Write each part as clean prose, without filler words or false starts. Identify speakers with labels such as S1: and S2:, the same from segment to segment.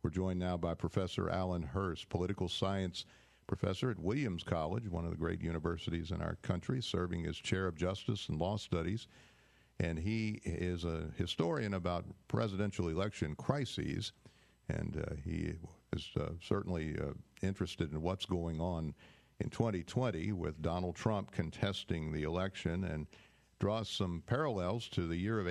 S1: We're joined now by Professor Alan Hirsch, political science professor at Williams College, one of the great universities in our country, serving as chair of justice and law studies. And he is a historian about presidential election crises, and he is certainly interested in what's going on in 2020 with Donald Trump contesting the election, and draws some parallels to the year of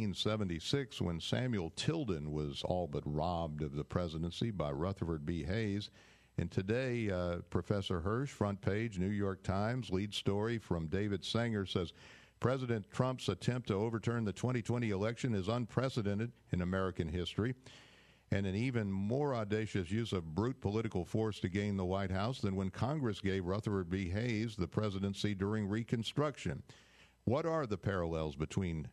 S1: 1876 when Samuel Tilden was all but robbed of the presidency by Rutherford B. Hayes. And today, Professor Hirsch, front page, New York Times, lead story from David Sanger says, President Trump's attempt to overturn the 2020 election is unprecedented in American history, and an even more audacious use of brute political force to gain the White House than when Congress gave Rutherford B. Hayes the presidency during Reconstruction. What are the parallels between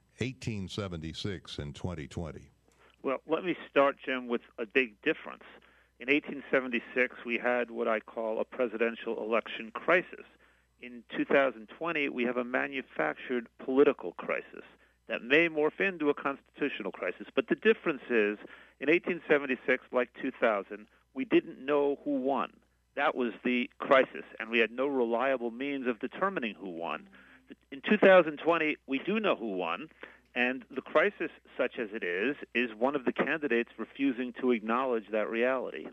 S1: 1876 and 2020?
S2: Well, let me start, Jim, with a big difference. In 1876, we had what I call a presidential election crisis. In 2020, we have a manufactured political crisis that may morph into a constitutional crisis. But the difference is, in 1876, like 2000, we didn't know who won. That was the crisis, and we had no reliable means of determining who won. In 2020, we do know who won, and the crisis, such as it is one of the candidates refusing to acknowledge that reality.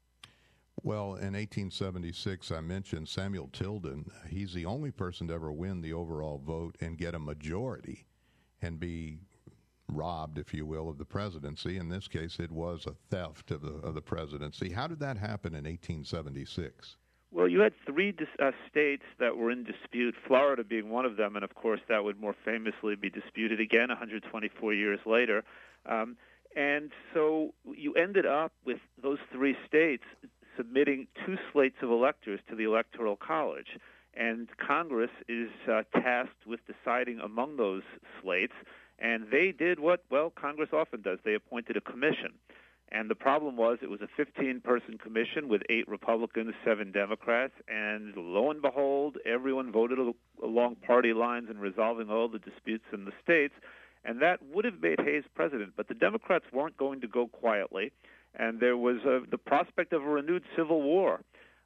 S1: Well, in 1876, I mentioned Samuel Tilden. He's the only person to ever win the overall vote and get a majority and be robbed, if you will, of the presidency. In this case, it was a theft of the presidency. How did that happen in 1876?
S2: Well, you had three states that were in dispute, Florida being one of them, and of course that would more famously be disputed again 124 years later. And so you ended up with those three states submitting two slates of electors to the Electoral College. And Congress is tasked with deciding among those slates, and they did what, well, Congress often does. They appointed a commission. And the problem was it was a 15-person commission with 8 Republicans, 7 Democrats, and lo and behold, everyone voted along party lines in resolving all the disputes in the states, and that would have made Hayes president. But the Democrats weren't going to go quietly, and there was the prospect of a renewed civil war.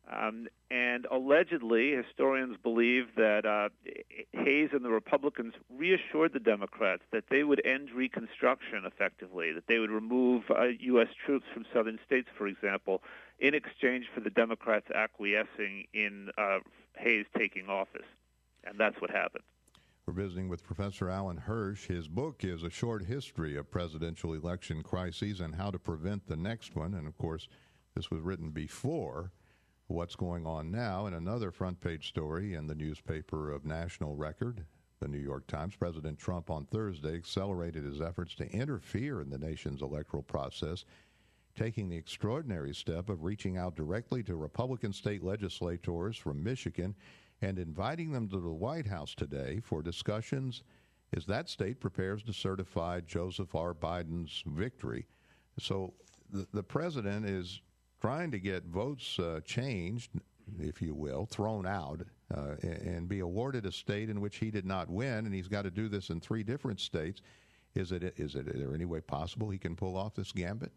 S2: And allegedly, historians believe that Hayes and the Republicans reassured the Democrats that they would end Reconstruction effectively, that they would remove U.S. troops from southern states, for example, in exchange for the Democrats acquiescing in Hayes taking office. And that's what happened.
S1: We're visiting with Professor Alan Hirsch. His book is A Short History of Presidential Election Crises and How to Prevent the Next One. And, of course, this was written before what's going on now. In another front-page story in the newspaper of national record, the New York Times, President Trump on Thursday accelerated his efforts to interfere in the nation's electoral process, taking the extraordinary step of reaching out directly to Republican state legislators from Michigan and inviting them to the White House today for discussions as that state prepares to certify Joseph R. Biden's victory. So the president is trying to get votes changed, if you will, thrown out, and be awarded a state in which he did not win, and he's got to do this in 3 different states. Is there any way possible he can pull off this gambit?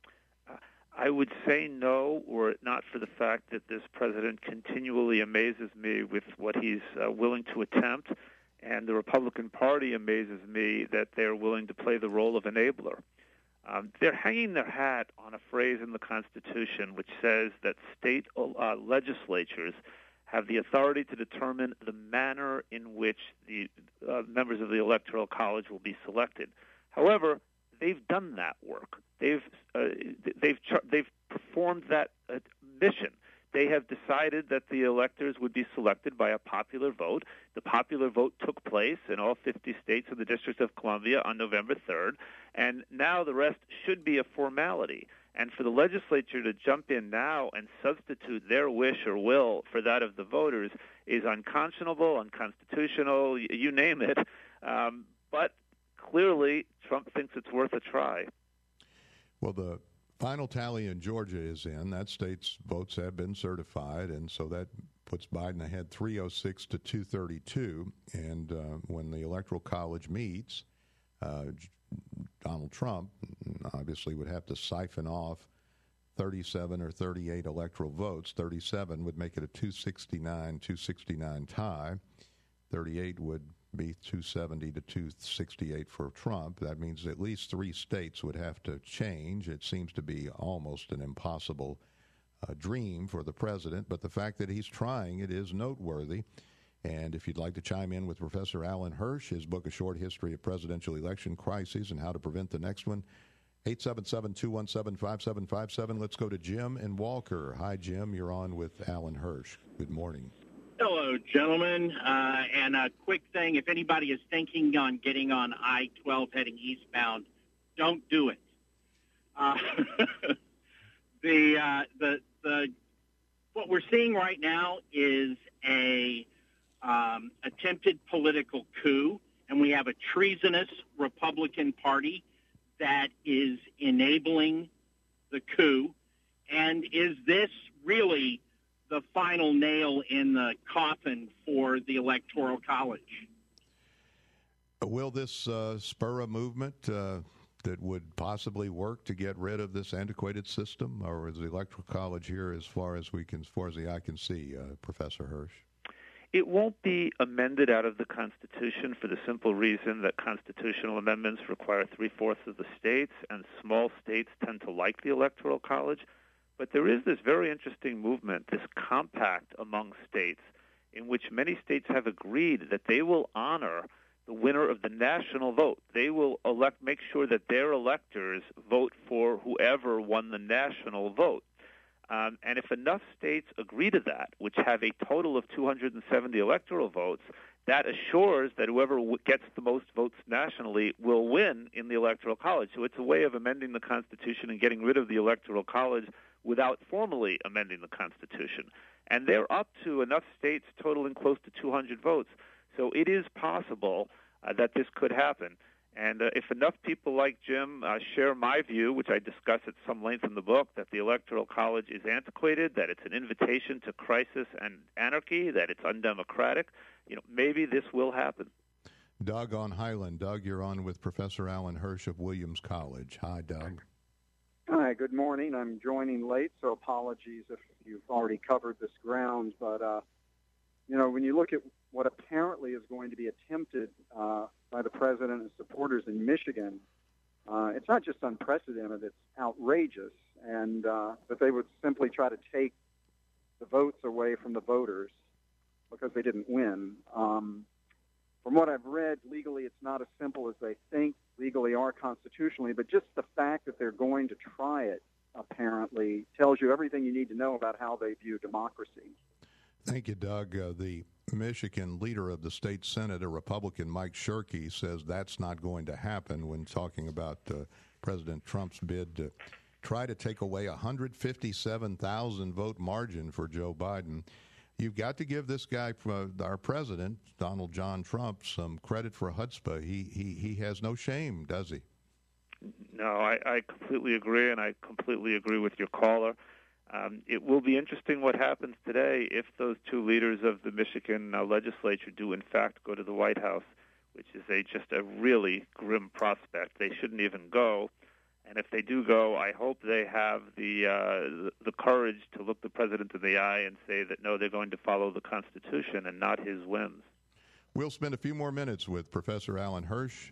S2: I would say no, were it not for the fact that this president continually amazes me with what he's willing to attempt, and the Republican Party amazes me that they're willing to play the role of enabler. They're hanging their hat on a phrase in the Constitution which says that state legislatures have the authority to determine the manner in which the members of the Electoral College will be selected. However, they've done that work. They've performed that mission. They have decided that the electors would be selected by a popular vote. The popular vote took place in all 50 states and the District of Columbia on November 3rd, and now the rest should be a formality. And for the legislature to jump in now and substitute their wish or will for that of the voters is unconscionable, unconstitutional, you name it. But clearly, Trump thinks it's worth a try.
S1: Well, the final tally in Georgia is in. That state's votes have been certified, and so that puts Biden ahead 306 to 232. And when the Electoral College meets, Donald Trump obviously would have to siphon off 37 or 38 electoral votes. 37 would make it a 269 tie. 38 would be 270 to 268 for Trump. That means at least 3 states would have to change. It seems to be almost an impossible dream for the president, but the fact that he's trying it is noteworthy. And if you'd like to chime in with Professor Alan Hirsch, his book, A Short History of Presidential Election Crises and How to Prevent the Next One, 877-217-5757. Let's go to Jim in Walker. Hi, Jim. You're on with Alan Hirsch. Good morning.
S3: Hello, gentlemen. And a quick thing, if anybody is thinking on getting on I-12 heading eastbound, don't do it. What we're seeing right now is a attempted political coup, and we have a treasonous Republican Party that is enabling the coup. And is this really the final nail in the coffin for the Electoral College?
S1: Will this spur a movement that would possibly work to get rid of this antiquated system, or is the Electoral College here as far as the eye can see, Professor Hirsch?
S2: It won't be amended out of the Constitution for the simple reason that constitutional amendments require 3/4 of the states, and small states tend to like the Electoral College. But there is this very interesting movement, this compact among states, in which many states have agreed that they will honor the winner of the national vote. They will make sure that their electors vote for whoever won the national vote. And if enough states agree to that, which have a total of 270 electoral votes, that assures that whoever gets the most votes nationally will win in the Electoral College. So it's a way of amending the Constitution and getting rid of the Electoral College without formally amending the Constitution. And they're up to enough states totaling close to 200 votes. So it is possible that this could happen. And if enough people like Jim share my view, which I discuss at some length in the book, that the Electoral College is antiquated, that it's an invitation to crisis and anarchy, that it's undemocratic, maybe this will happen.
S1: Doug on Highland. Doug, you're on with Professor Alan Hirsch of Williams College. Hi, Doug.
S4: Hi, good morning. I'm joining late, so apologies if you've already covered this ground. But, when you look at what apparently is going to be attempted by the president and supporters in Michigan, it's not just unprecedented, it's outrageous, and that they would simply try to take the votes away from the voters because they didn't win. From what I've read, legally it's not as simple as they think, legally or constitutionally, but just the fact that they're going to try it apparently tells you everything you need to know about how they view democracy.
S1: Thank you, Doug. The Michigan leader of the state Senate, a Republican, Mike Shirkey, says that's not going to happen when talking about President Trump's bid to try to take away a 157,000 vote margin for Joe Biden. You've got to give this guy, our president, Donald John Trump, some credit for chutzpah. He has no shame, does he?
S2: No, I completely agree, and I completely agree with your caller. It will be interesting what happens today if those two leaders of the Michigan legislature do, in fact, go to the White House, which is just a really grim prospect. They shouldn't even go. And if they do go, I hope they have the courage to look the president in the eye and say that, no, they're going to follow the Constitution and not his whims.
S1: We'll spend a few more minutes with Professor Alan Hirsch.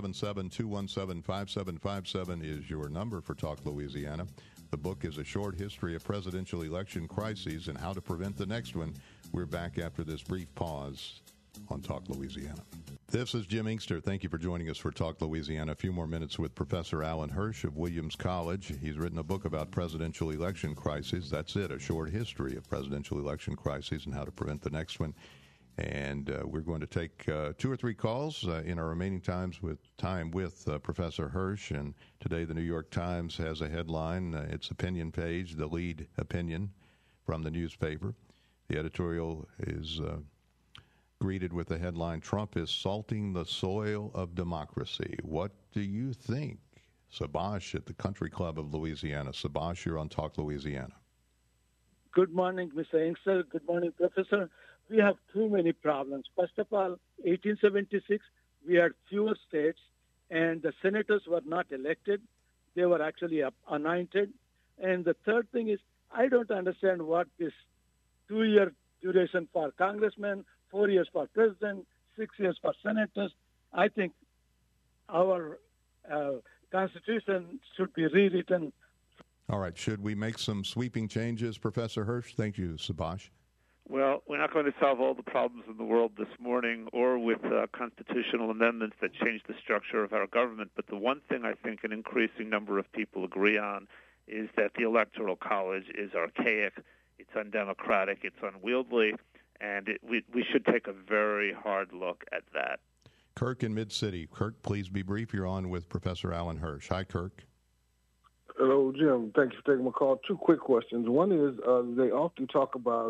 S1: 877-217-5757 is your number for Talk Louisiana. The book is A Short History of Presidential Election Crises and How to Prevent the Next One. We're back after this brief pause on Talk Louisiana. This is Jim Inkster. Thank you for joining us for Talk Louisiana. A few more minutes with Professor Alan Hirsch of Williams College. He's written a book about presidential election crises. That's it, A Short History of Presidential Election Crises and How to Prevent the Next One. And we're going to take 2 or 3 calls in our remaining time with Professor Hirsch. And today the New York Times has a headline, its opinion page, the lead opinion from the newspaper. The editorial is greeted with the headline, Trump is salting the soil of democracy. What do you think? Sabash at the Country Club of Louisiana. Sabash, you're on Talk Louisiana.
S5: Good morning, Mr. Inkster. Good morning, Professor. We have too many problems. First of all, 1876, we had fewer states, and the senators were not elected. They were actually anointed. And the third thing is, I don't understand what this 2-year duration for congressmen, 4 years for president, 6 years for senators. I think our Constitution should be rewritten.
S1: All right. Should we make some sweeping changes, Professor Hirsch? Thank you, Subhash.
S2: Well, we're not going to solve all the problems in the world this morning or with constitutional amendments that change the structure of our government. But the one thing I think an increasing number of people agree on is that the Electoral College is archaic, it's undemocratic, it's unwieldy, and we should take a very hard look at that.
S1: Kirk in Mid-City. Kirk, please be brief. You're on with Professor Alan Hirsch. Hi, Kirk.
S6: Hello, Jim. Thank you for taking my call. Two quick questions. One is they often talk about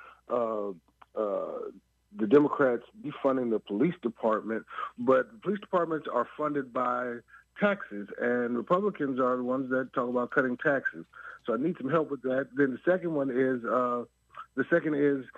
S6: the Democrats defunding the police department, but the police departments are funded by taxes, and Republicans are the ones that talk about cutting taxes. So I need some help with that. Then the second is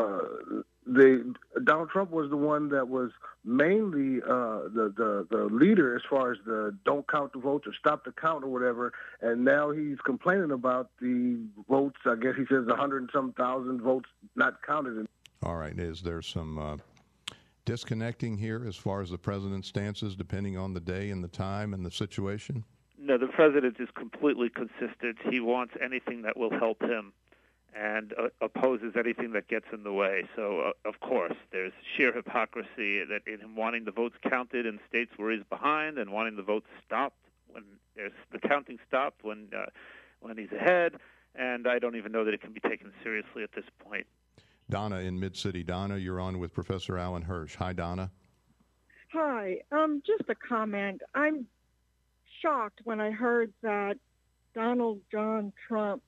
S6: Donald Trump was the one that was mainly the leader as far as the don't count the votes or stop the count or whatever, and now he's complaining about the votes. I guess he says 100 and some thousand votes not counted.
S1: All right. Is there some disconnecting here as far as the president's stances, depending on the day and the time and the situation?
S2: No, the president is completely consistent. He wants anything that will help him and opposes anything that gets in the way. So, of course, there's sheer hypocrisy that in him wanting the votes counted in states where he's behind and wanting the votes stopped when there's the counting stopped when he's ahead. And I don't even know that it can be taken seriously at this point.
S1: Donna in Mid-City. Donna, you're on with Professor Alan Hirsch. Hi, Donna.
S7: Hi. Just a comment. I'm shocked when I heard that Donald John Trump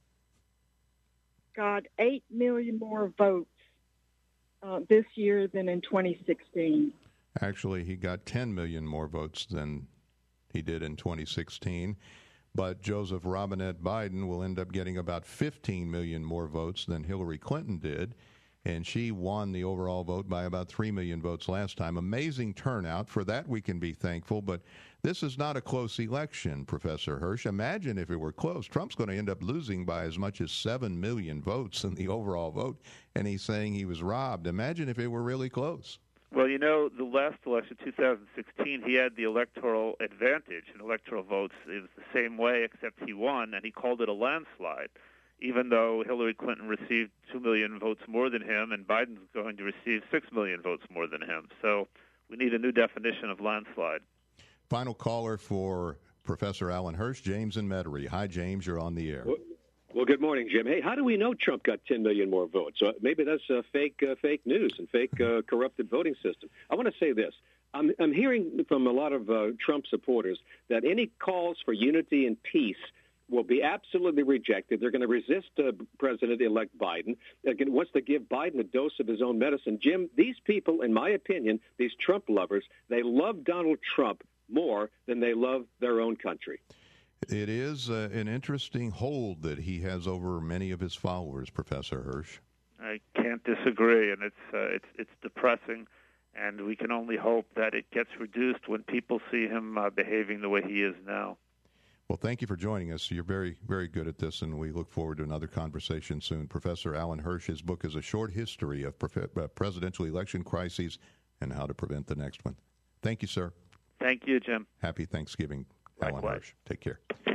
S7: got 8 million more votes this year than in 2016.
S1: Actually, he got 10 million more votes than he did in 2016. But Joseph Robinette Biden will end up getting about 15 million more votes than Hillary Clinton did. And she won the overall vote by about 3 million votes last time. Amazing turnout. For that, we can be thankful. But this is not a close election, Professor Hirsch. Imagine if it were close. Trump's going to end up losing by as much as 7 million votes in the overall vote. And he's saying he was robbed. Imagine if it were really close.
S2: Well, you know, the last election, 2016, he had the electoral advantage in electoral votes. It was the same way, except he won, and he called it a landslide, even though Hillary Clinton received 2 million votes more than him, and Biden's going to receive 6 million votes more than him. So we need a new definition of landslide.
S1: Final caller for Professor Alan Hirsch, James in Metairie. Hi, James. You're on the air.
S8: Well, good morning, Jim. Hey, how do we know Trump got 10 million more votes? Maybe that's fake news and fake corrupted voting system. I want to say this. I'm hearing from a lot of Trump supporters that any calls for unity and peace will be absolutely rejected. They're going to resist President-elect Biden. Wants to give Biden a dose of his own medicine. Jim, these people, in my opinion, these Trump lovers, they love Donald Trump more than they love their own country.
S1: It is an interesting hold that he has over many of his followers, Professor Hirsch.
S2: I can't disagree, and it's depressing, and we can only hope that it gets reduced when people see him behaving the way he is now.
S1: Well, thank you for joining us. You're very, very good at this, and we look forward to another conversation soon. Professor Alan Hirsch's book is A Short History of Presidential Election Crises and How to Prevent the Next One. Thank you, sir.
S2: Thank you, Jim.
S1: Happy Thanksgiving,
S2: Likewise.
S1: Alan Hirsch. Take care.